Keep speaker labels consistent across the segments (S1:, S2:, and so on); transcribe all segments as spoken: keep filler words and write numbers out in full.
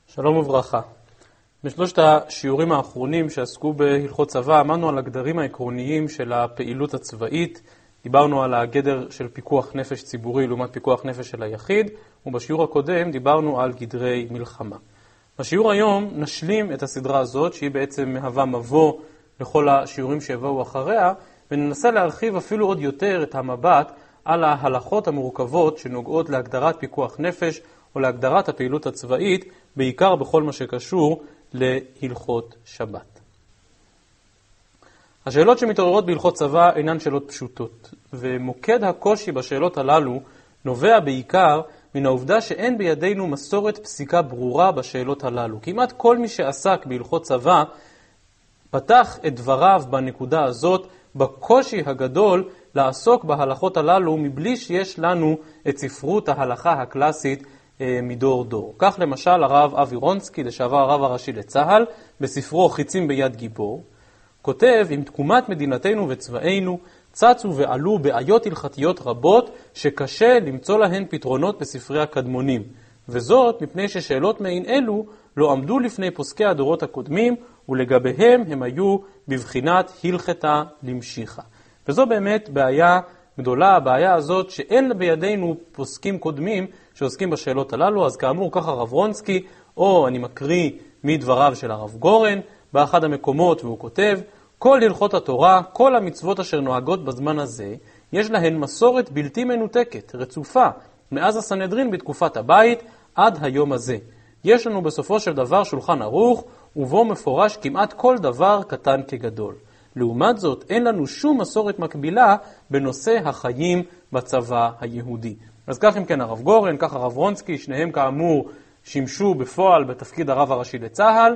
S1: שלום וברכה. בשלושת השיעורים האחרונים שעסקו בהלכות צבא, אמרנו על הגדרים העקרוניים של הפעילות הצבאית, דיברנו על הגדר של פיקוח נפש ציבורי לעומת פיקוח נפש של היחיד, ובשיעור הקודם דיברנו על גדרי מלחמה. בשיעור היום נשלים את הסדרה הזאת, שהיא בעצם מהווה מבוא לכל השיעורים שיבואו אחריה, וננסה להרחיב אפילו עוד יותר את המבט על ההלכות המורכבות שנוגעות להגדרת פיקוח נפש או להגדרת הפעילות הצבאית, בעיקר בכל מה שקשור להלכות שבת. השאלות שמתעוררות בהלכות צבא אינן שאלות פשוטות, ומוקד הקושי בשאלות הללו נובע בעיקר מן העובדה שאין בידינו מסורת פסיקה ברורה בשאלות הללו. כמעט כל מי שעסק בהלכות צבא פתח את דבריו בנקודה הזאת, בקושי הגדול לעסוק בהלכות הללו מבלי שיש לנו את ספרות ההלכה הקלאסית מדור דור. כך למשל הרב אבי רונסקי, לשעבר הרב הראשי לצה"ל, בספרו חיצים ביד גיבור, כותב: עם תקומת מדינתנו וצבאנו צצו ועלו בעיות הלכתיות רבות שקשה למצוא להן פתרונות בספרי הקדמונים, וזאת מפני ששאלות מעין אלו לא עמדו לפני פוסקי הדורות הקודמים, ולגביהם הם היו בבחינת הלכתה למשיכה. וזו באמת בעיה גדולה, הבעיה הזאת שאין בידינו פוסקים קודמים שעוסקים בשאלות הללו. אז כאמור, כך הרב רונסקי, או אני מקריא מדבריו של הרב גורן באחד המקומות, והוא כותב: כל הלכות התורה, כל המצוות אשר נוהגות בזמן הזה, יש להן מסורת בלתי מנותקת, רצופה, מאז הסנהדרין בתקופת הבית עד היום הזה. יש לנו בסופו של דבר שולחן ערוך, ובו מפורש כמעט כל דבר קטן כגדול. לעומת זאת, אין לנו שום מסורת מקבילה בנושא החיים בצבא היהודי. אז כך אם כן הרב גורן, כך הרב רונסקי, שניהם כאמור שימשו בפועל בתפקיד הרב הראשי לצה"ל,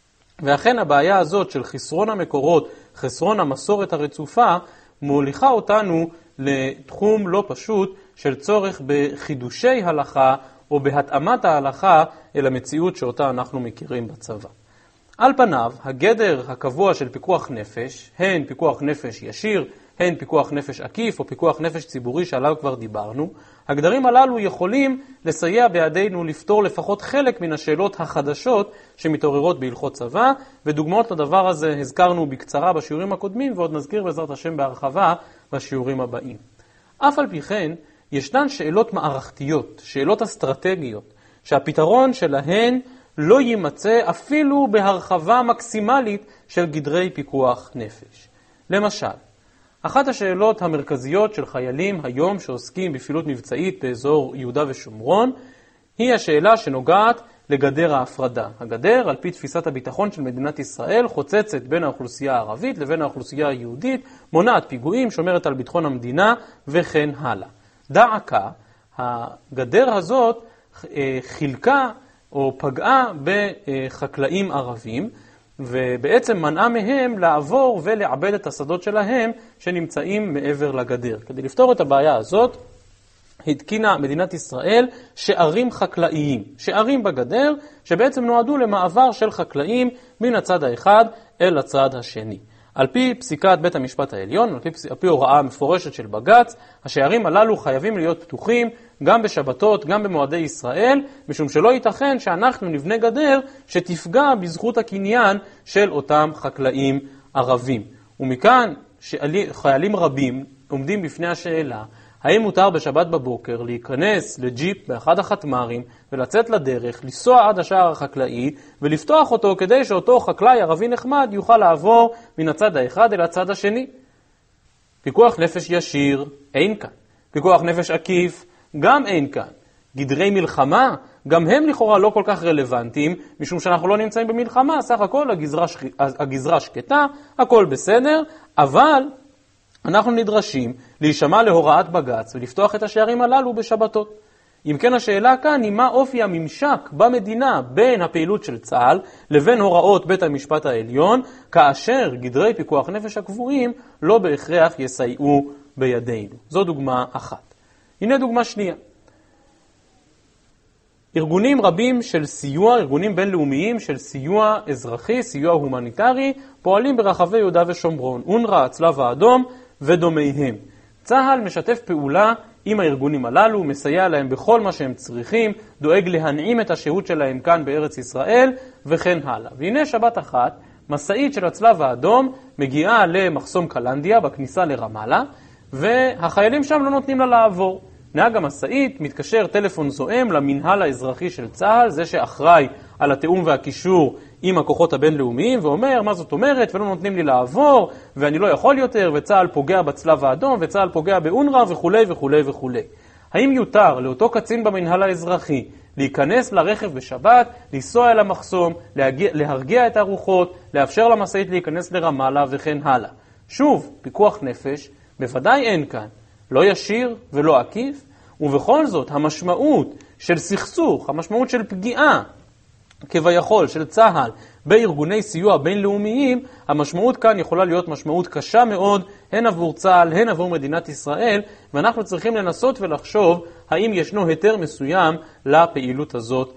S1: ואכן הבעיה הזאת של חסרון המקורות, חסרון המסורת הרצופה, מוליכה אותנו לתחום לא פשוט של צורך בחידושי הלכה או בהתאמת ההלכה אל המציאות שאותה אנחנו מכירים בצבא. על פניו, הגדר הקבוע של פיקוח נפש, הן פיקוח נפש ישיר, הן פיקוח נפש עקיף או פיקוח נפש ציבורי שעליו כבר דיברנו, הגדרים הללו יכולים לסייע בידינו לפתור לפחות חלק מן השאלות החדשות שמתעוררות בהלכות צבא, ודוגמאות לדבר הזה הזכרנו בקצרה בשיעורים הקודמים, ועוד נזכיר בעזרת השם בהרחבה בשיעורים הבאים. אף על פי כן, ישנן שאלות מערכתיות, שאלות אסטרטגיות, שהפתרון שלהן לא יימצא אפילו בהרחבה מקסימלית של גדרי פיקוח נפש. למשל, אחת השאלות המרכזיות של חיילים היום שעוסקים בפעילות מבצעית באזור יהודה ושומרון, היא השאלה שנוגעת לגדר ההפרדה. הגדר, על פי תפיסת הביטחון של מדינת ישראל, חוצצת בין האוכלוסייה הערבית לבין האוכלוסייה היהודית, מונעת פיגועים, שומרת על ביטחון המדינה וכן הלאה. דעקה, הגדר הזאת חילקה או פגעה בחקלאים ערבים, ובעצם מנעה מהם לעבור ולעבד את השדות שלהם שנמצאים מעבר לגדר. כדי לפתור את הבעיה הזאת, התקינה מדינת ישראל שערים חקלאיים, שערים בגדר, שבעצם נועדו למעבר של חקלאים מן הצד האחד אל הצד השני. על פי פסיקת בית המשפט העליון, על פי, על פי הוראה מפורשת של בג"ץ, השערים הללו חייבים להיות פתוחים גם בשבתות, גם במועדי ישראל, משום שלא ייתכן שאנחנו נבנה גדר שתפגע בזכות הקניין של אותם חקלאים ערבים. ומכאן שחיילים רבים עומדים בפני השאלה, האם מותר בשבת בבוקר להיכנס לג'יפ באחד החתמרים ולצאת לדרך, לנסוע עד השער החקלאי ולפתוח אותו כדי שאותו חקלאי ערבי נחמד יוכל לעבור מן הצד האחד אל הצד השני. פיקוח נפש ישיר, אין כאן. פיקוח נפש עקיף, גם אין כאן. גדרי מלחמה, גם הם לכאורה לא כל כך רלוונטיים, משום שאנחנו לא נמצאים במלחמה, סך הכל הגזרה, הגזרה שקטה, הכל בסדר, אבל אנחנו נדרשים להישמע להוראת בג"ץ ולפתוח את השערים הללו בשבתות. אם כן, השאלה כאן היא מה אופי הממשק במדינה בין הפעילות של צה"ל לבין הוראות בית המשפט העליון, כאשר גדרי פיקוח נפש הקבועים לא בהכרח יסייעו בידינו. זו דוגמה אחת. הנה דוגמה שנייה. ארגונים רבים של סיוע, ארגונים בינלאומיים של סיוע אזרחי, סיוע הומניטרי, פועלים ברחבי יהודה ושומרון, אונר"א, הצלב האדום ודומיהם. צה"ל משתף פעולה עם הארגונים הללו, מסייע להם בכל מה שהם צריכים, דואג להנעים את השהות שלהם כאן בארץ ישראל, וכן הלאה. והנה שבת אחת, מסעית של הצלב האדום מגיעה למחסום קלנדיה בכניסה לרמאללה, והחיילים שם לא נותנים לה לעבור. נהג המסעית מתקשר טלפון זועם למנהל האזרחי של צה"ל, זה שאחראי על התיאום והקישור עם הכוחות הבינלאומיים, ואומר מה זאת אומרת ולא נותנים לי לעבור ואני לא יכול יותר, וצה"ל פוגע בצלב האדום וצה"ל פוגע באונר"א וכו' וכו' וכו'. האם יותר לאותו קצין במנהל האזרחי להיכנס לרכב בשבת, לנסוע אל המחסום, להגיע, להרגיע את הרוחות, לאפשר למסעית להיכנס לרמאללה וכן הלאה? שוב, פיקוח נפש בוודאי אין כאן, לא ישיר ולא עקיף, ובכל זאת המשמעות של סכסוך, המשמעות של פגיעה כביכול של צה"ל בארגוני סיוע בינלאומיים, המשמעות כאן יכולה להיות משמעות קשה מאוד, הן עבור צה"ל, הן עבור מדינת ישראל, ואנחנו צריכים לנסות ולחשוב האם ישנו היתר מסוים לפעילות הזאת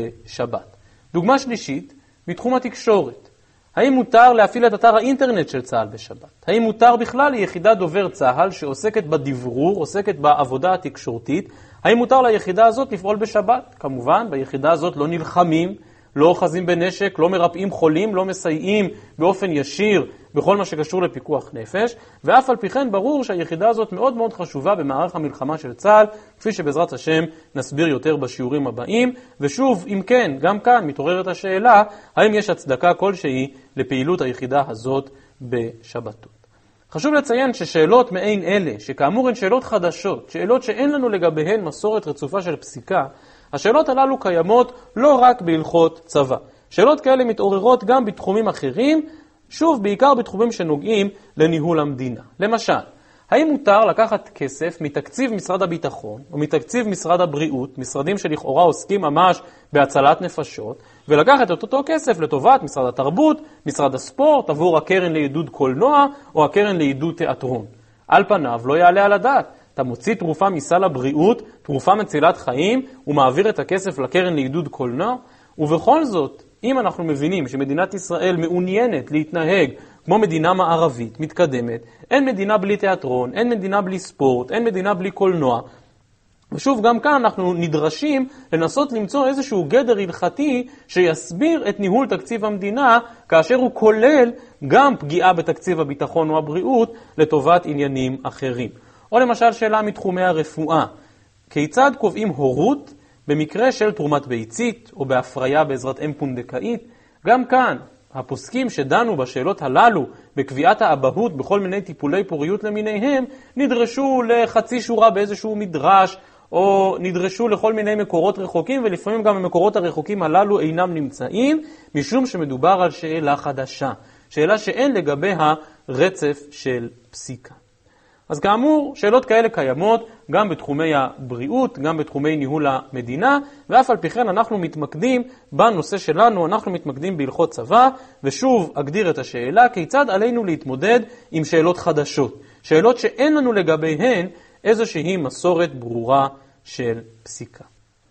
S1: בשבת. דוגמה שלישית, מתחום התקשורת. האם מותר להפעיל את אתר האינטרנט של צה"ל בשבת? האם מותר בכלל ליחידת דובר צה"ל שעוסקת בדברור, עוסקת בעבודה התקשורתית, האם מותר ליחידה הזאת לפעול בשבת? כמובן, ביחידה הזאת לא נלחמים, לא אוחזים בנשק, לא מרפאים חולים, לא מסייעים באופן ישיר בכל מה שקשור לפיקוח נפש, ואף על פי כן ברור שהיחידה הזאת מאוד מאוד חשובה במערך המלחמה של צה"ל, כפי שבעזרת השם נסביר יותר בשיעורים הבאים. ושוב, אם כן, גם כאן מתעוררת השאלה, האם יש הצדקה כלשהי לפעילות היחידה הזאת בשבתות. חשוב לציין ששאלות מעין אלה, שכאמור הן שאלות חדשות, שאלות שאין לנו לגביהן מסורת רצופה של פסיקה, השאלות הללו קיימות לא רק בהלכות צבא. שאלות כאלה מתעוררות גם בתחומים אחרים, שוב, בעיקר בתחומים שנוגעים לניהול המדינה. למשל, האם מותר לקחת כסף מתקציב משרד הביטחון או מתקציב משרד הבריאות, משרדים שלכאורה עוסקים ממש בהצלת נפשות, ולקחת את אותו כסף לטובת משרד התרבות, משרד הספורט, עבור הקרן לעידוד קולנוע או הקרן לעידוד תיאטרון? על פניו לא יעלה על הדעת. אתה מוציא תרופה מסל הבריאות, תרופה מצילת חיים, ומעביר את הכסף לקרן לעידוד קולנוע, ובכל זאת, אם אנחנו מבינים שמדינת ישראל מעוניינת להתנהג כמו מדינה מערבית, מתקדמת, אין מדינה בלי תיאטרון, אין מדינה בלי ספורט, אין מדינה בלי קולנוע, ושוב, גם כאן אנחנו נדרשים לנסות למצוא איזשהו גדר הלכתי שיסביר את ניהול תקציב המדינה, כאשר הוא כולל גם פגיעה בתקציב הביטחון או הבריאות לטובת עניינים אחרים. או למשל שאלה מתחומי הרפואה, כיצד קובעים הורות במקרה של תרומת ביצית או בהפריה בעזרת אם פונדקאית? גם כאן הפוסקים שדנו בשאלות הללו בקביעת האבהות בכל מיני טיפולי פוריות למיניהם, נדרשו לחצי שורה באיזשהו מדרש, או נדרשו לכל מיני מקורות רחוקים, ולפעמים גם המקורות הרחוקים הללו אינם נמצאים, משום שמדובר על שאלה חדשה, שאלה שאין לגביה רצף של פסיקה. אז כאמור, שאלות כאלה קיימות גם בתחומי הבריאות, גם בתחומי ניהול המדינה, ואף על פי כן אנחנו מתמקדים בנושא שלנו, אנחנו מתמקדים בהלכות צבא, ושוב אגדיר את השאלה, כיצד עלינו להתמודד עם שאלות חדשות, שאלות שאין לנו לגביהן איזושהי מסורת ברורה של פסיקה.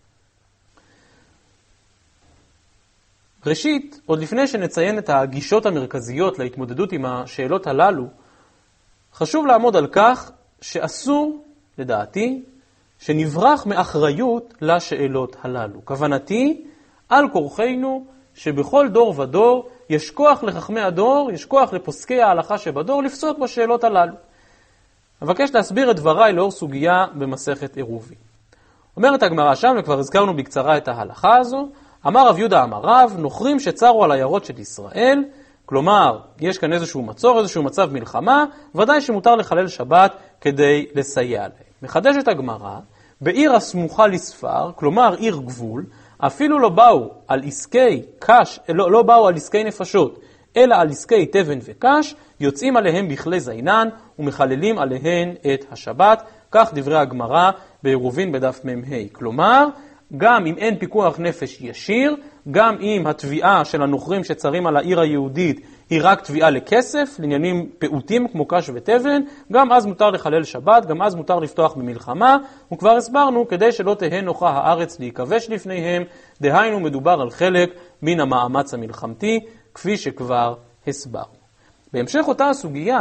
S1: ראשית, עוד לפני שנציין את הגישות המרכזיות להתמודדות עם השאלות הללו, חשוב לעמוד על כך שאסור, לדעתי, שנברח מאחריות לשאלות הללו. כוונתי, על כורחנו שבכל דור ודור יש כוח לחכמי הדור, יש כוח לפוסקי ההלכה שבדור לפסוק בשאלות הללו. אבקש להסביר את דבריי לאור סוגיה במסכת עירובין. אומרת הגמרא שם, וכבר הזכרנו בקצרה את ההלכה הזו, אמר רב יהודה אמר רב, נוכרים שצרו על העיירות של ישראל, כלומר, יש כאן איזשהו מצור, איזשהו מצב מלחמה, ודאי שמותר לחלל שבת כדי לסייע להם. מחדשת הגמרא, בעיר הסמוכה לספר, כלומר עיר גבול, אפילו לא באו על עסקי קש, לא, לא באו על עסקי נפשות, אלא על עסקי תבן וקש, יוצאים עליהם בכלי זינן ומחללים עליהן את השבת, כך דברי הגמרא בעירובין בדף מ"ה. כלומר, גם אם אין פיקוח נפש ישיר, גם אם התביעה של הנוכרים שצרים על העיר היהודית היא רק תביעה לכסף, לעניינים פעוטים כמו קש ותבן, גם אז מותר לחלל שבת, גם אז מותר לפתוח במלחמה, וכבר הסברנו, כדי שלא תהא נוחה הארץ להיכבש לפניהם, דהיינו מדובר על חלק מן המאמץ המלחמתי, כפי שכבר הסברנו. בהמשך אותה הסוגיה,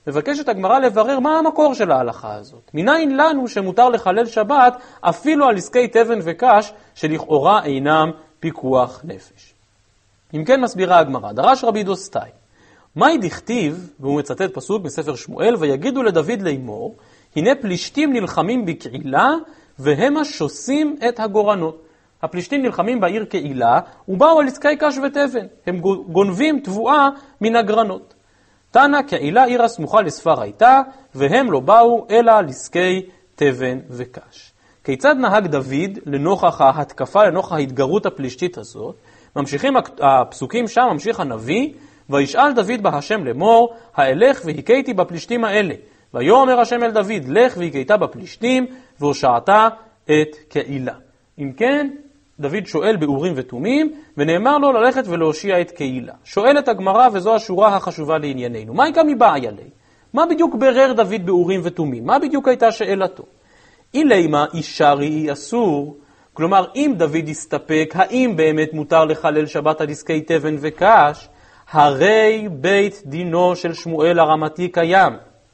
S1: מבקשת הגמרא לברר מה המקור של ההלכה הזאת. מניין לנו שמותר לחלל שבת אפילו על עסקי תבן וקש שלכאורה אינם פיקוח נפש. אם כן מסבירה הגמרא, דרש רבי דוסתאי, מהי דכתיב, והוא מצטט פסוק בספר שמואל, ויגידו לדוד לאמור, הנה פלישתים נלחמים בקהילה והם שוסים את הגורנות. הפלישתים נלחמים בעיר קהילה ובאו על עסקי קש ותבן, הם גונבים תבואה מן הגרנות. תנא קהילה עיר הסמוכה לספר הייתה, והם לא באו אלא על עסקי תבן וקש. כיצד נהג דוד לנוכח ההתקפה, לנוכח ההתגרות הפלישתית הזאת? ממשיכים הפסוקים שם, ממשיך הנביא, וישאל דוד בהשם לאמור, האלך והיכיתי בפלישתים האלה. ויאמר השם אל דוד, לך והיכית בפלישתים, והושעת את קהילה. אם כן, דוד שואל באורים ותומים, ונאמר לו ללכת ולהושיע את קהילה. שואלת הגמרא, וזו השורה החשובה לענייננו. מה יקה מבעיה לי? מה בדיוק ברר דוד באורים ותומים? מה בדיוק הייתה שאלתו? אילימה אישרי אסור, כלומר, אם דוד יסתפק, האם באמת מותר לחלל שבת על עסקי תבן וקש, הרי בית דינו של שמואל הרמתי קיים.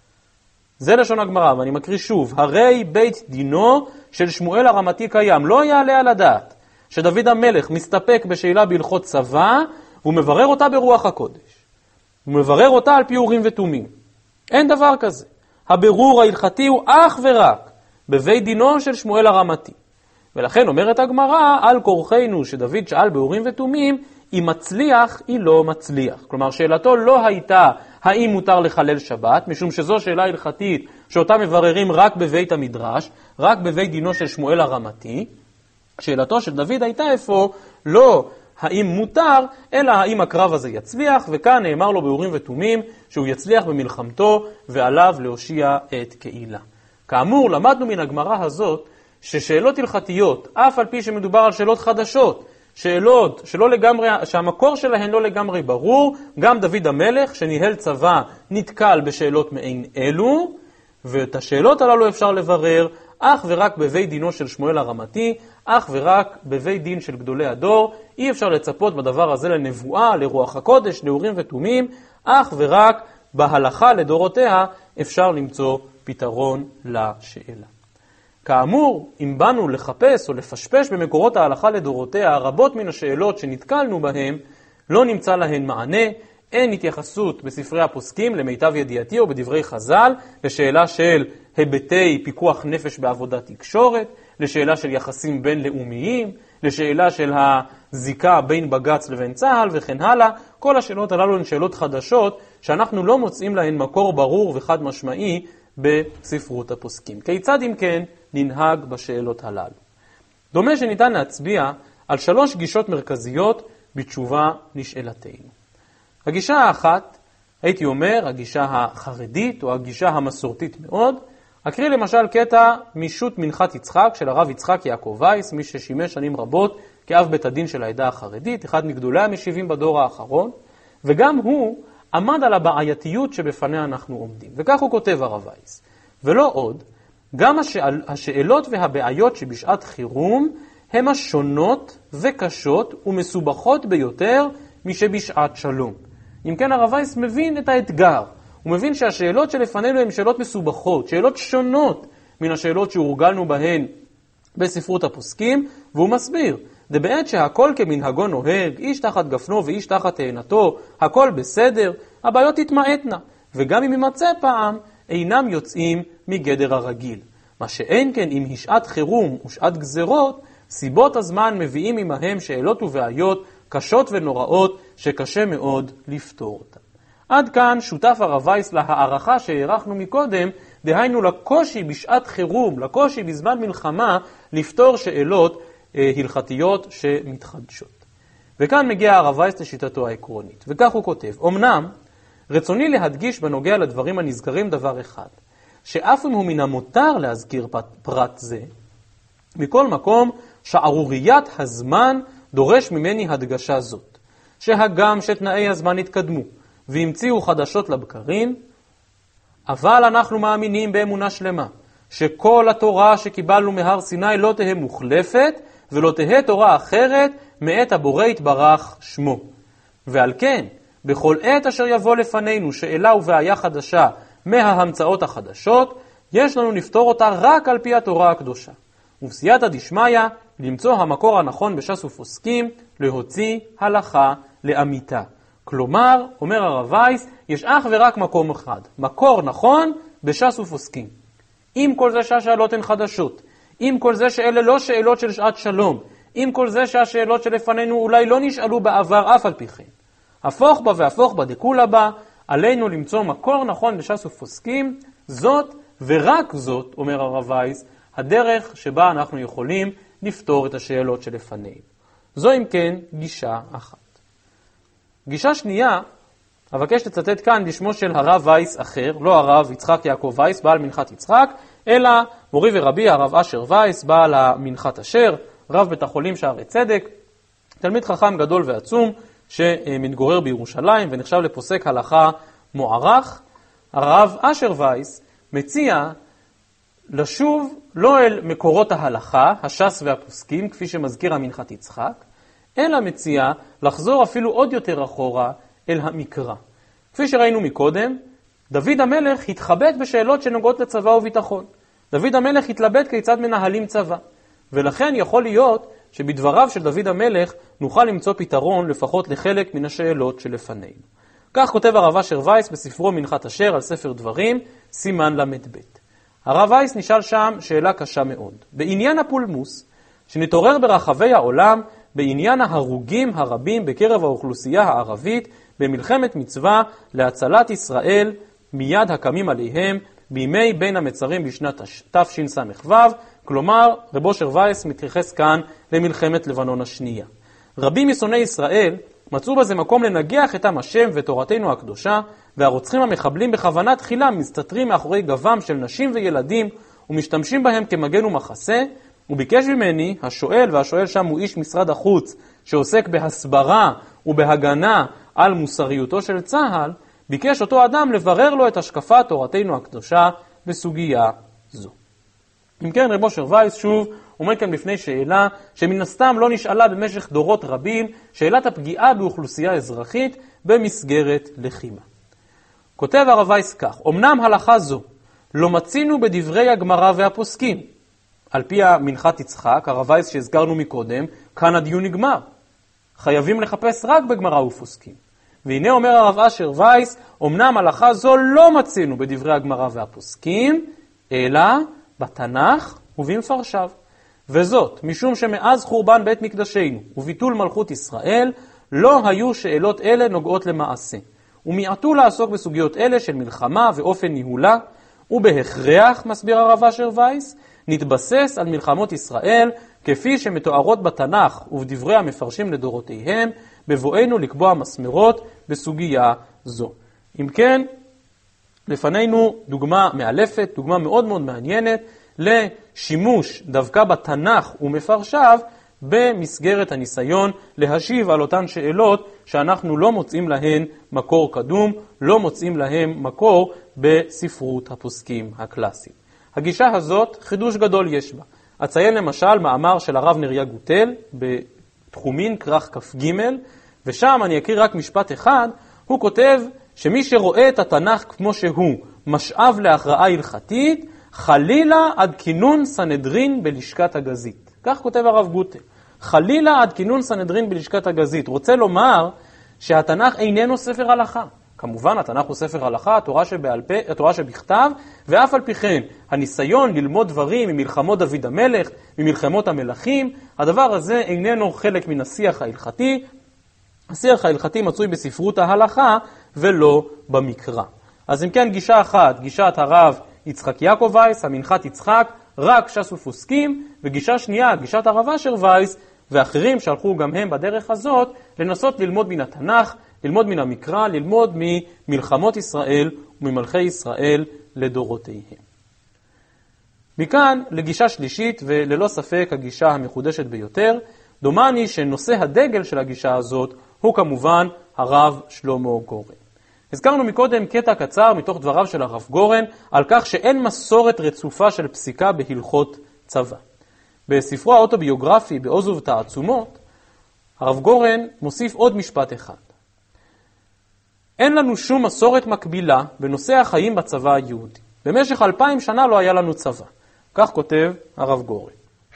S1: זה לשון הגמרא, ואני מקריא שוב, הרי בית דינו של שמואל הרמתי קיים. לא יעלה על הדעת שדוד המלך מסתפק בשאלה בהלכות צבא, והוא מברר אותה ברוח הקודש. הוא מברר אותה על פי אורים ותומים. אין דבר כזה. הבירור ההלכתי הוא אך ורק בבית דינו של שמואל הרמתי. ולכן אומרת הגמרא, על כורחנו שדוד שאל באורים ותומים, אם מצליח, היא לא מצליח. כלומר, שאלתו לא הייתה האם מותר לחלל שבת, משום שזו שאלה הלכתית שאותה מבררים רק בבית המדרש, רק בבית דינו של שמואל הרמתי. שאלתו של דוד הייתה איפה, לא האם מותר, אלא האם הקרב הזה יצליח, וכאן נאמר לו באורים ותומים שהוא יצליח במלחמתו ועליו להושיע את קהילה. כאמור, למדנו מן הגמרא הזאת ששאלות הלכתיות, אף על פי שמדובר על שאלות חדשות, שאלות שלא לגמרי, שהמקור שלהן לא לגמרי ברור, גם דוד המלך שניהל צבא נתקל בשאלות מעין אלו, ואת השאלות הללו אפשר לברר אך ורק בבית דינו של שמואל הרמתי, אך ורק בבית דין של גדולי הדור. אי אפשר לצפות בדבר הזה לנבואה, לרוח הקודש, לאורים ותומים, אך ורק בהלכה לדורותיה אפשר למצוא פתרון לשאלה. כאמור, אם באנו לחפש או לפשפש במקורות ההלכה לדורותיה, רבות מן השאלות שנתקלנו בהן לא נמצא להן מענה. אין התייחסות בספרי הפוסקים למיטב ידיעתי או בדברי חז"ל לשאלה של היבטי פיקוח נפש בעבודת תקשורת, לשאלה של יחסים בינלאומיים, לשאלה של הזיקה בין בג"ץ לבין צה"ל וכן הלאה. כל השאלות הללו הן שאלות חדשות שאנחנו לא מוצאים להן מקור ברור וחד משמעי בספרות הפוסקים. כיצד אם כן ננהג בשאלות הללו? דומה שניתן להצביע על שלוש גישות מרכזיות בתשובה לשאלתנו. הגישה האחת, הייתי אומר, הגישה החרדית או הגישה המסורתית מאוד. אקריא למשל קטע משו"ת מנחת יצחק של הרב יצחק יעקב וייס, מי ששימש שנים רבות כאב בית הדין של העדה החרדית, אחד מגדולי המשיבים בדור האחרון, וגם הוא עמד על הבעייתיות שבפניה אנחנו עומדים. וכך הוא כותב הרב וייס, ולא עוד, גם השאל, השאלות והבעיות שבשעת חירום הן השונות וקשות ומסובכות ביותר משבשעת שלום. אם כן הרב וייס מבין את האתגר, הוא מבין שהשאלות שלפנינו הן שאלות מסובכות, שאלות שונות מן השאלות שהורגלנו בהן בספרות הפוסקים, והוא מסביר, זה בעת שהכל כמנהגו נוהג, איש תחת גפנו ואיש תחת תאנתו, הכל בסדר, הבעיות תתמעטנה, וגם אם יימצא פעם, אינם יוצאים מגדר הרגיל. מה שאין כן אם היא שעת חירום ושעת גזרות, סיבות הזמן מביאים עמהם שאלות ובעיות קשות ונוראות שקשה מאוד לפתור אותן. עד כאן שותף הרב וייס להערכה שהערכנו מקודם, דהיינו לקושי בשעת חירום, לקושי בזמן מלחמה, לפתור שאלות אה, הלכתיות שמתחדשות. וכאן מגיע הרב וייס לשיטתו העקרונית, וכך הוא כותב, אמנם רצוני להדגיש בנוגע לדברים הנזכרים דבר אחד, שאף אם הוא מן המותר להזכיר פרט זה, מכל מקום שערוריית הזמן דורש ממני הדגשה זאת, שהגם שתנאי הזמן התקדמו והמציאו חדשות לבקרים, אבל אנחנו מאמינים באמונה שלמה שכל התורה שקיבלנו מהר סיני לא תהיה מוחלפת ולא תהיה תורה אחרת מאת הבורא יתברך שמו. ועל כן, בכל עת אשר יבוא לפנינו שאלה ובעיה חדשה מההמצאות החדשות, יש לנו לפתור אותה רק על פי התורה הקדושה. ובסייעתא דשמיא, למצוא המקור הנכון בש"ס ופוסקים, להוציא הלכה לאמיתה. כלומר, אומר הרב וייס, יש אך ורק מקום אחד. מקור נכון בש"ס ופוסקים. עם כל זה שהשאלות הן חדשות, עם כל זה שאלה לא שאלות של שעת שלום, עם כל זה שהשאלות שלפנינו אולי לא נשאלו בעבר אף על פי כן. הפוך בה והפוך בה דכולה בה, עלינו למצוא מקור נכון בש"ס ופוסקים, זאת ורק זאת, אומר הרב וייס, הדרך שבה אנחנו יכולים לפתור את השאלות שלפנינו. זו אם כן גישה אחת. גישה שנייה, אבקש לצטט כאן בשמו של הרב וייס אחר, לא הרב יצחק יעקב וייס, בעל מנחת יצחק, אלא מורי ורבי הרב אשר וייס, בעל המנחת אשר, רב בית החולים שערי צדק, תלמיד חכם גדול ועצום שמתגורר בירושלים ונחשב לפוסק הלכה מוערך. הרב אשר וייס מציע לשוב לא אל מקורות ההלכה, הש"ס והפוסקים, כפי שמזכיר המנחת יצחק, אלא מציע לחזור אפילו עוד יותר אחורה אל המקרא. כפי שראינו מקודם, דוד המלך התחבט בשאלות שנוגעות לצבא וביטחון. דוד המלך התלבט כיצד מנהלים צבא, ולכן יכול להיות שבדבריו של דוד המלך נוכל למצוא פתרון לפחות לחלק מן השאלות שלפנינו. כך כותב הרב אשר וייס בספרו מנחת אשר על ספר דברים, סימן למד ב'. הרב וייס נשאל שם שאלה קשה מאוד. בעניין הפולמוס, שנתעורר ברחבי העולם, בעניין ההרוגים הרבים בקרב האוכלוסייה הערבית, במלחמת מצווה להצלת ישראל מיד הקמים עליהם, בימי בין המצרים בשנת תשס"ו, כלומר, רב אשר וייס מתייחס כאן למלחמת לבנון השנייה. רבים משונאי ישראל מצאו בזה מקום לנגח את עם השם ותורתנו הקדושה, והרוצחים המחבלים בכוונה תחילה מסתתרים מאחורי גבם של נשים וילדים ומשתמשים בהם כמגן ומחסה, וביקש ממני, השואל, והשואל שם הוא איש משרד החוץ שעוסק בהסברה ובהגנה על מוסריותו של צה"ל, ביקש אותו אדם לברר לו את השקפת תורתנו הקדושה בסוגיה זו. אם כן, רב אשר וייס שוב עומד כאן בפני שאלה שמן הסתם לא נשאלה במשך דורות רבים, שאלת הפגיעה באוכלוסייה אזרחית במסגרת לחימה. כותב הרב וייס כך, אמנם הלכה זו לא מצינו בדברי הגמרא והפוסקים. על פי המנחת יצחק, הרב וייס שהזכרנו מקודם, כאן הדיון נגמר. חייבים לחפש רק בגמרא ופוסקים. והנה אומר הרב אשר וייס, אמנם הלכה זו לא מצינו בדברי הגמרא והפוסקים, אלא בתנ"ך ובמפרשיו. וזאת, משום שמאז חורבן בית מקדשנו וביטול מלכות ישראל, לא היו שאלות אלה נוגעות למעשה. ומיעטו לעסוק בסוגיות אלה של מלחמה ואופן ניהולה, ובהכרח, מסביר הרב אשר וייס, נתבסס על מלחמות ישראל, כפי שמתוארות בתנ"ך ובדברי המפרשים לדורותיהם, בבואנו לקבוע מסמרות בסוגיה זו. אם כן, לפנינו דוגמה מאלפת, דוגמה מאוד מאוד מעניינת, לשימוש דווקא בתנ"ך ומפרשיו, במסגרת הניסיון להשיב על אותן שאלות שאנחנו לא מוצאים להן מקור קדום, לא מוצאים להן מקור בספרות הפוסקים הקלאסיים. הגישה הזאת, חידוש גדול יש בה. אציין למשל מאמר של הרב נריה גוטל בתחומין כרך כ"ג, ושם אני אקריא רק משפט אחד, הוא כותב שמי שרואה את התנ"ך כמו שהוא משאב להכרעה הלכתית, חלילה עד כינון סנהדרין בלשכת הגזית. כך כותב הרב גוטל. חלילה עד כינון סנהדרין בלשכת הגזית. רוצה לומר שהתנ"ך איננו ספר הלכה. כמובן, התנ"ך הוא ספר הלכה, התורה שבעל פה, התורה שבכתב, ואף על פי כן, הניסיון ללמוד דברים ממלחמות דוד המלך, ממלחמות המלכים, הדבר הזה איננו חלק מן השיח ההלכתי. השיח ההלכתי מצוי בספרות ההלכה ולא במקרא. אז אם כן, גישה אחת, גישת הרב יצחק יעקב וייס, המנחת יצחק, רק ש"ס ופוסקים, וגישה שנייה, גישת הרב אשר וייס, ואחרים שהלכו גם הם בדרך הזאת, לנסות ללמוד מן התנ"ך, ללמוד מן המקרא, ללמוד ממלחמות ישראל וממלכי ישראל לדורותיהם. מכאן לגישה שלישית, וללא ספק הגישה המחודשת ביותר, דומני שנושא הדגל של הגישה הזאת הוא כמובן הרב שלמה גורן. הזכרנו מקודם קטע קצר מתוך דבריו של הרב גורן על כך שאין מסורת רצופה של פסיקה בהלכות צבא. בספרו האוטוביוגרפי בעוז ובתעצומות, הרב גורן מוסיף עוד משפט אחד. אין לנו שום מסורת מקבילה בנושא החיים בצבא היהודי. במשך אלפיים שנה לא היה לנו צבא. כך כותב הרב גורן.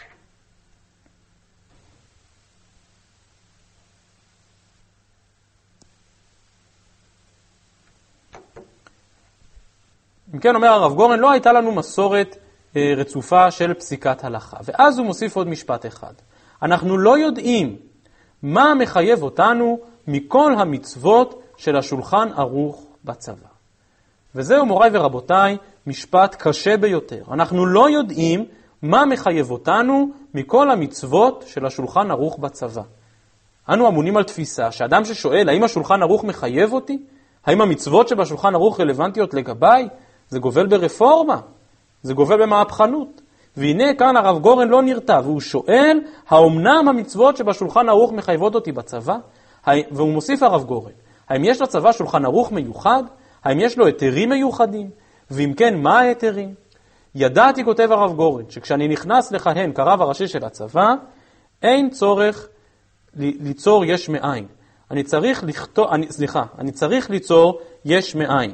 S1: אם כן, אומר הרב גורן, לא הייתה לנו מסורת אה, רצופה של פסיקת הלכה. ואז הוא מוסיף עוד משפט אחד. אנחנו לא יודעים מה מחייב אותנו מכל המצוות של השולחן ערוך בצבא. וזהו, מוריי ורבותיי, משפט קשה ביותר. אנחנו לא יודעים מה מחייב אותנו מכל המצוות של השולחן ערוך בצבא. אנו אמונים על תפיסה שאדם ששואל, האם השולחן ערוך מחייב אותי? האם המצוות שבשולחן ערוך רלוונטיות לגביי? זה גובל ברפורמה, זה גובל במהפכנות. והנה כאן הרב גורן לא נרתע, והוא שואל, האומנם המצוות שבשולחן ערוך מחייבות אותי בצבא? והוא מוסיף הרב גורן, האם יש לצבא שולחן ערוך מיוחד? האם יש לו היתרים מיוחדים? ואם כן, מה ההיתרים? ידעתי, כותב הרב גורן, שכשאני נכנס לכהן כרב הראשי של הצבא, אין צורך ליצור יש מאין. אני צריך לכתוב, אני, סליחה, אני צריך ליצור יש מאין.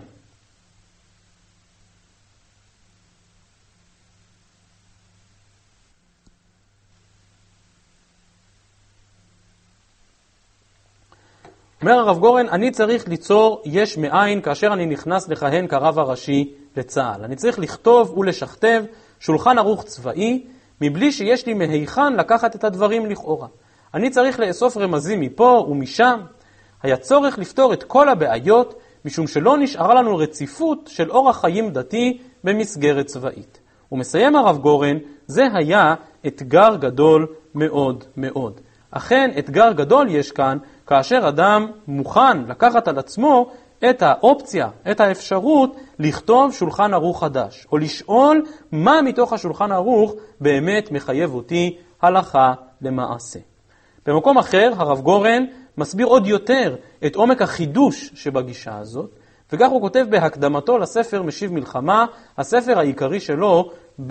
S1: אומר הרב גורן, אני צריך ליצור יש מאין כאשר אני נכנס לכהן כרב הראשי לצה"ל. אני צריך לכתוב ולשכתב שולחן ערוך צבאי, מבלי שיש לי מהיכן לקחת את הדברים לכאורה. אני צריך לאסוף רמזים מפה ומשם. היה צורך לפתור את כל הבעיות, משום שלא נשארה לנו רציפות של אורח חיים דתי במסגרת צבאית. ומסיים הרב גורן, זה היה אתגר גדול מאוד מאוד. אכן, אתגר גדול יש כאן, כאשר אדם מוכן לקחת על עצמו את האופציה, את האפשרות לכתוב שולחן ערוך חדש, או לשאול מה מתוך השולחן ערוך באמת מחייב אותי הלכה למעשה. במקום אחר, הרב גורן מסביר עוד יותר את עומק החידוש שבגישה הזאת, וכך הוא כותב בהקדמתו לספר משיב מלחמה, הספר העיקרי שלו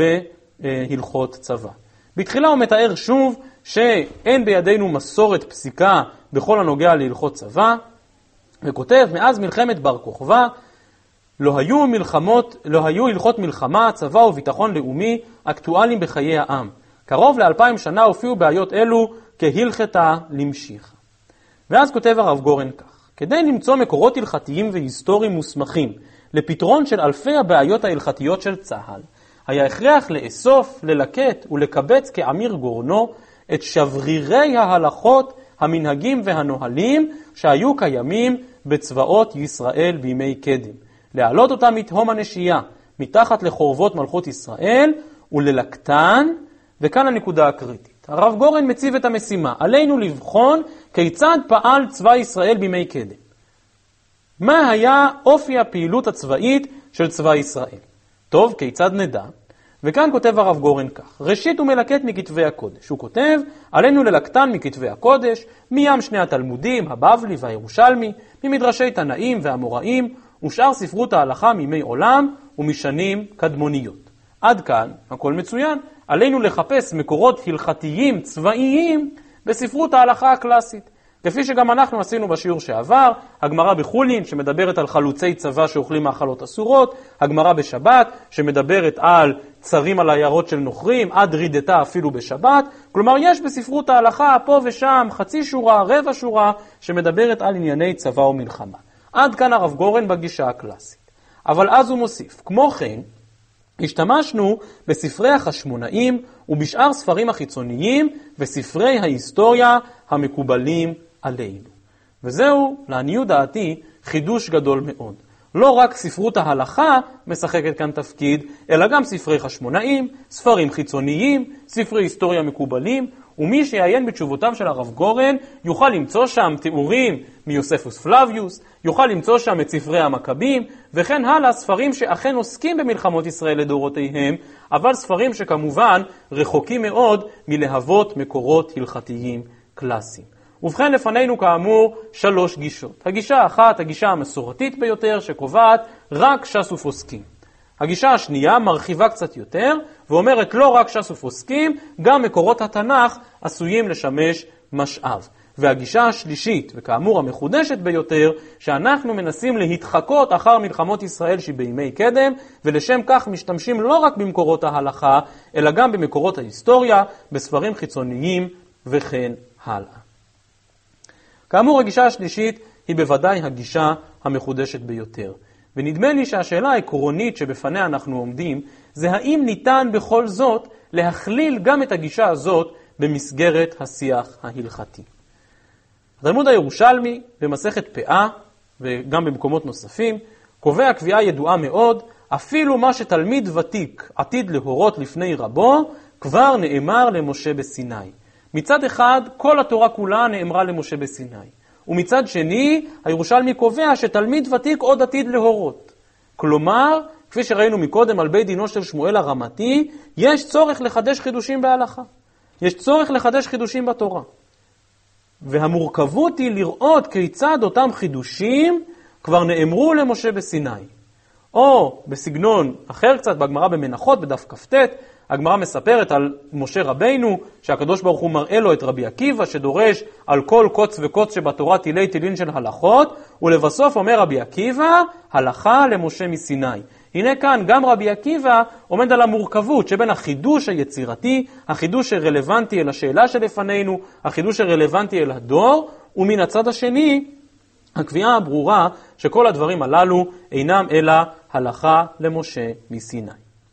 S1: בהלכות צבא. בתחילה הוא מתאר שוב שאין בידינו מסורת פסיקה בכל הנוגע להלכות צבא, וכותב, מאז מלחמת בר כוכבא, לא היו מלחמות, לא היו הלכות מלחמה, צבא וביטחון לאומי אקטואליים בחיי העם. קרוב לאלפיים שנה הופיעו בעיות אלו כהלכתה למשיך. ואז כותב הרב גורן כך, כדי למצוא מקורות הלכתיים והיסטוריים מוסמכים לפתרון של אלפי הבעיות ההלכתיות של צה"ל, היה הכרח לאסוף, ללקט ולקבץ כאמיר גורנו את שברירי ההלכות, המנהגים והנוהלים שהיו קיימים בצבאות ישראל בימי קדם. להעלות אותם מתהום הנשייה, מתחת לחורבות מלכות ישראל, וללקטן, וכאן הנקודה הקריטית. הרב גורן מציב את המשימה, עלינו לבחון כיצד פעל צבא ישראל בימי קדם. מה היה אופי הפעילות הצבאית של צבא ישראל? טוב, כיצד נדע? וכאן כותב הרב גורן כך, ראשית הוא מלקט מכתבי הקודש. הוא כותב, עלינו ללקטן מכתבי הקודש, מים שני התלמודים, הבבלי והירושלמי, ממדרשי תנאים והמוראים, ושאר ספרות ההלכה מימי עולם ומשנים קדמוניות. עד כאן, הכל מצוין, עלינו לחפש מקורות הלכתיים צבאיים בספרות ההלכה הקלאסית. כפי שגם אנחנו עשינו בשיעור שעבר, הגמרא בחולין שמדברת על חלוצי צבא שאוכלים מאכלות אסורות, הגמרא בשבת שמדברת על צרים על היערות של נוכרים, עד רידתה אפילו בשבת, כלומר יש בספרות ההלכה פה ושם חצי שורה, רבע שורה, שמדברת על ענייני צבא ומלחמה. עד כאן הרב גורן בגישה הקלאסית. אבל אז הוא מוסיף, כמו כן, השתמשנו בספרי החשמונאים ובשאר ספרים החיצוניים וספרי ההיסטוריה המקובלים עלינו. וזהו, לעניות דעתי, חידוש גדול מאוד. לא רק ספרות ההלכה משחקת כאן תפקיד, אלא גם ספרי חשמונאים, ספרים חיצוניים, ספרי היסטוריה מקובלים, ומי שיעיין בתשובותיו של הרב גורן יוכל למצוא שם תיאורים מיוספוס פלביוס, יוכל למצוא שם את ספרי המכבים, וכן הלאה ספרים שאכן עוסקים במלחמות ישראל לדורותיהם, אבל ספרים שכמובן רחוקים מאוד מלהוות מקורות הלכתיים קלאסיים. ובכן לפנינו כאמור שלוש גישות. הגישה האחת, הגישה המסורתית ביותר שקובעת רק ש"ס ופוסקים. הגישה השנייה מרחיבה קצת יותר ואומרת לא רק ש"ס ופוסקים, גם מקורות התנ"ך עשויים לשמש משאב. והגישה השלישית, וכאמור המחודשת ביותר, שאנחנו מנסים להתחקות אחר מלחמות ישראל שבימי קדם, ולשם כך משתמשים לא רק במקורות ההלכה, אלא גם במקורות ההיסטוריה, בספרים חיצוניים וכן הלאה. כאמור, הגישה השלישית היא בוודאי הגישה המחודשת ביותר. ונדמה לי שהשאלה העקרונית שבפניה אנחנו עומדים, זה האם ניתן בכל זאת להכליל גם את הגישה הזאת במסגרת השיח ההלכתי. התלמוד הירושלמי במסכת פאה וגם במקומות נוספים קובע קביעה ידועה מאוד, אפילו מה שתלמיד ותיק עתיד להורות לפני רבו כבר נאמר למשה בסיני. מצד אחד כל התורה כולה נאמרה למשה בסיני, ומצד שני הירושלמי קובע שתלמיד ותיק עוד עתיד להורות. כלומר, כפי שראינו מקודם על בית דינו של שמואל הרמתי, יש צורך לחדש חידושים בהלכה. יש צורך לחדש חידושים בתורה. והמורכבות היא לראות כיצד אותם חידושים כבר נאמרו למשה בסיני. או בסגנון אחר קצת, בגמרא במנחות, בדף כ"ט, הגמרא מספרת על משה רבינו, שהקדוש ברוך הוא מראה לו את רבי עקיבא, שדורש על כל קוץ וקוץ שבתורה תילי תילין של הלכות, ולבסוף אומר רבי עקיבא, הלכה למשה מסיני. הנה כאן גם רבי עקיבא עומד על המורכבות שבין החידוש היצירתי, החידוש הרלוונטי אל השאלה שלפנינו, החידוש הרלוונטי אל הדור, ומן הצד השני, הקביעה הברורה שכל הדברים הללו אינם אלא הלכה למשה מסיני.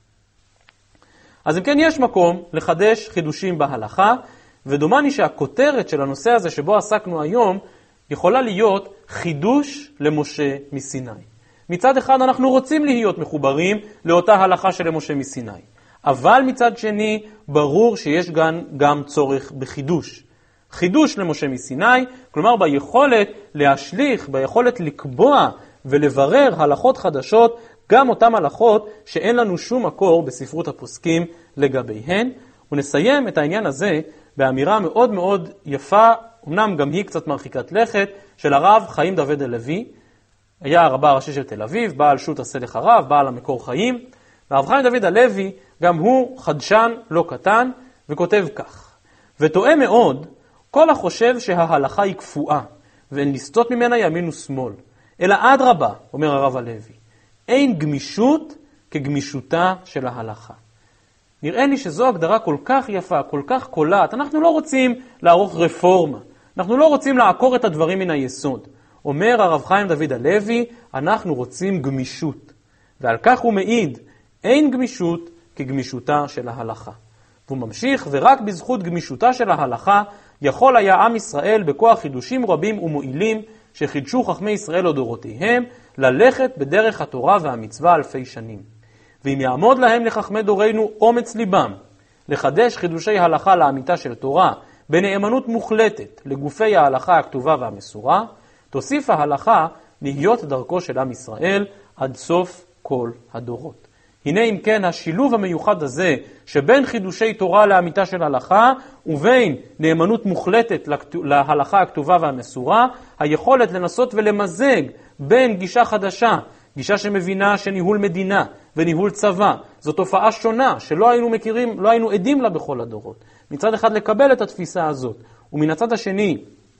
S1: אז אם כן יש מקום לחדש חידושים בהלכה, ודומני שהכותרת של הנושא הזה שבו עסקנו היום יכולה להיות חידוש למשה מסיני. מצד אחד אנחנו רוצים להיות מחוברים לאותה הלכה של משה מסיני, אבל מצד שני ברור שיש גם, גם צורך בחידוש. חידוש למשה מסיני, כלומר ביכולת להשליך, ביכולת לקבוע ולברר הלכות חדשות, גם אותם הלכות שאין לנו שום מקור בספרות הפוסקים לגביהן. ונסיים את העניין הזה באמירה מאוד מאוד יפה, אמנם גם היא קצת מרחיקת לכת, של הרב חיים דוד הלוי. היה הרבה הראשי של תל אביב, בעל שו"ת עשה לך רב, בעל המקור חיים. והרב חיים דוד הלוי גם הוא חדשן לא קטן, וכותב כך: וטועה מאוד כל החושב שההלכה היא קפואה, ואין לסטות ממנה ימין ושמאל, אלא אדרבה, אומר הרב הלוי, אין גמישות כגמישותה של ההלכה. נראה לי שזו הגדרה כל כך יפה, כל כך קולעת. אנחנו לא רוצים לערוך רפורמה, אנחנו לא רוצים לעקור את הדברים מן היסוד. אומר הרב חיים דוד הלוי, אנחנו רוצים גמישות. ועל כך הוא מעיד, אין גמישות כגמישותה של ההלכה. והוא ממשיך, ורק בזכות גמישותה של ההלכה, יכול היה עם ישראל בכוח חידושים רבים ומועילים, שחידשו חכמי ישראל לדורותיהם, ללכת בדרך התורה והמצווה אלפי שנים. ואם יעמוד להם לחכמי דורנו אומץ ליבם, לחדש חידושי הלכה לאמיתה של תורה, בנאמנות מוחלטת לגופי ההלכה הכתובה והמסורה, תוסיף ההלכה להיות דרכו של עם ישראל עד סוף כל הדורות. הנה אם כן השילוב המיוחד הזה שבין חידושי תורה לאמיתה של הלכה ובין נאמנות מוחלטת להלכה הכתובה והמסורה, היכולת לנסות ולמזג בין גישה חדשה, גישה שמבינה שניהול מדינה וניהול צבא, זו תופעה שונה שלא היינו מכירים, לא היינו עדים לה בכל הדורות. מצד אחד לקבל את התפיסה הזאת, ומן הצד השני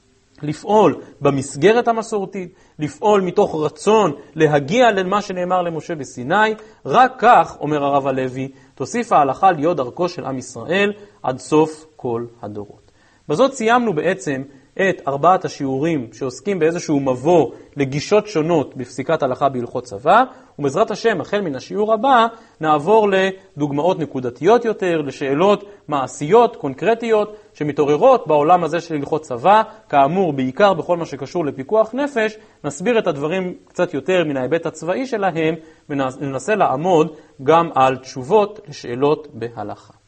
S1: לפעול במסגרת המסורתית, לפעול מתוך רצון להגיע למה שנאמר למשה בסיני, רק כך, אומר הרב הלוי, תוסיף ההלכה להיות דרכו של עם ישראל עד סוף כל הדורות. בזאת סיימנו בעצם את ארבעת השיעורים שעוסקים באיזשהו מבוא לגישות שונות בפסיקת הלכה בהלכות צבא, ובעזרת השם, החל מן השיעור הבא, נעבור לדוגמאות נקודתיות יותר, לשאלות מעשיות, קונקרטיות, שמתעוררות בעולם הזה של הלכות צבא, כאמור בעיקר בכל מה שקשור לפיקוח נפש. נסביר את הדברים קצת יותר מן ההיבט הצבאי שלהם, וננסה לעמוד גם על תשובות לשאלות בהלכה.